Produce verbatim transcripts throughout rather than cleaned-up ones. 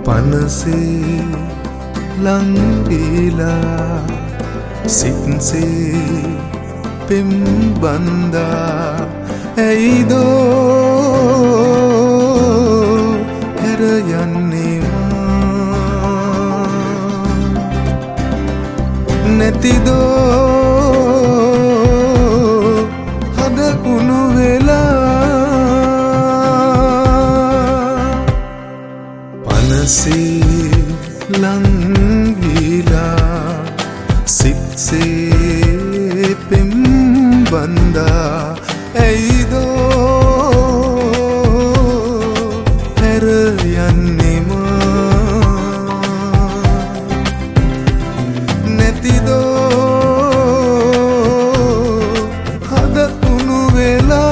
පනසේ ලංවීලා සිත්සේ පෙම් බන්දා ඇයිදෝ හැර යන්නේවා නැතිදෝ හද උණු වෙලා පනසේ ලංවීලා සිත්සේ පෙම් බන්දා ඇයිදෝ හැර යන්නේවා නැතිදෝ හද උණු වෙලා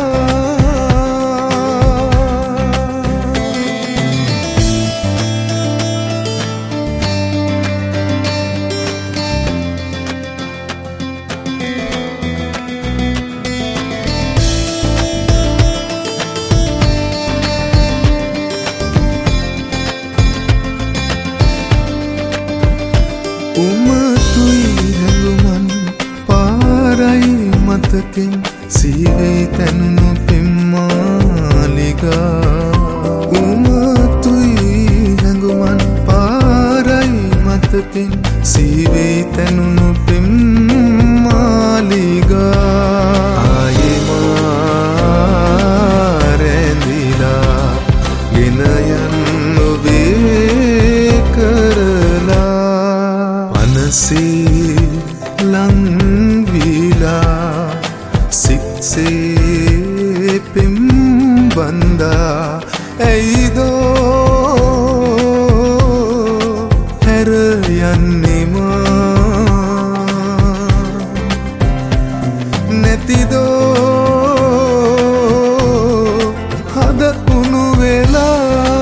උමතුයි හැඟුමන් පාරයි මතකින් සීවේ තැනුණු පෙම්මාලිගා උමතුයි හැඟුමන් පාරයි මතකින් සීවේ තැනුණු පෙම්මාලිගා ආයෙමා රැඳිලා ගෙන යන්න ඔබේ කරලා පනසේ ලංවීලා සිත්සේ පෙම් බන්දා ඇයිදෝ හැර යන්නේවා නැතිදෝ හද උණු වෙලා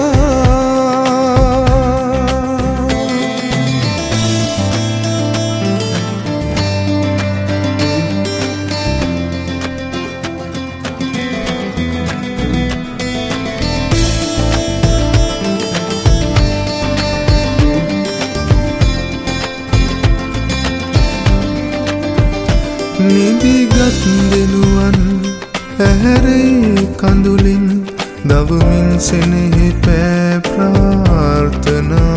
නිදිගත් දෙනුවන් ඇහැරේ කඳුලින් දවමින් සෙනෙහි පෑ ප්‍රාර්ථනා